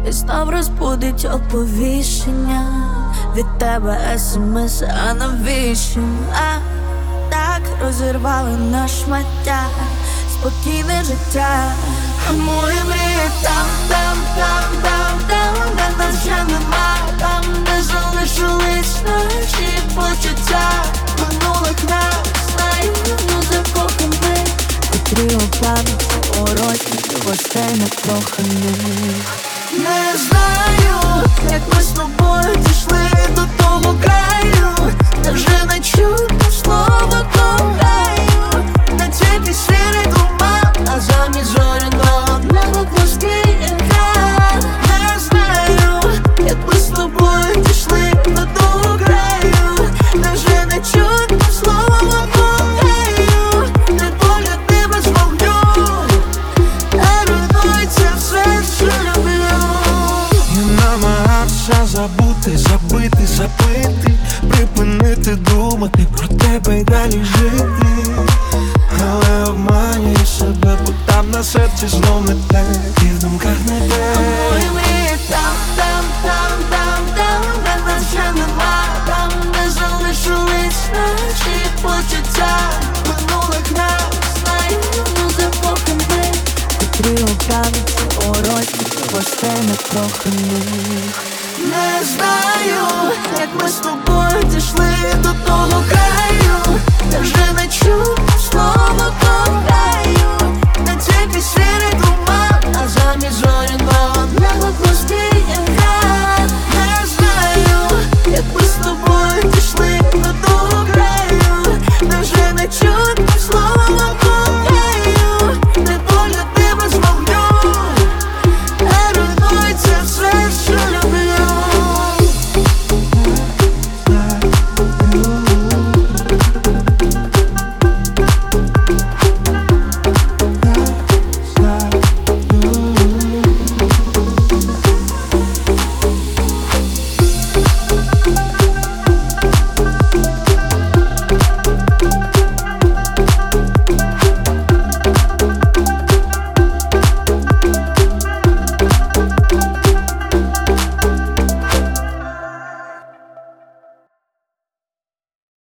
І знов розбудить оповіщення від тебе смс, а навіщо? Так розірвали на шмаття спокійне життя. А мої мрії там, де нас вже нема, там, де залишились наші почуття минулих нас, наївно закоханих, котрі у пам'яті урочних гостей некоханих. Не знаю, як ми з тобою дійшли до того краю, та вже не чути слова кохаю. Не тільки сірий туман, а замість зоряного неба плоский екран. Не знаю, як ми з тобою дійшли до того краю, та вже не чути слова кохаю. Не погляди без вогню, а руйнується все, що люблю. Намагався забути, забити, запити, припинити думати про тебе й далі жити. Але обманюю себе, бо там на серці знов не те, і в думках не те. Мої мрії там, де нас вже нема, там, де залишились наші почуття минулих нас, наївно закоханих, котрі у пам'яті урочних гостей некоханих. Не знаю, як ми з тобою дійшли до того краю, та вже не чути слова кохаю. Не тільки сірий туман, а замість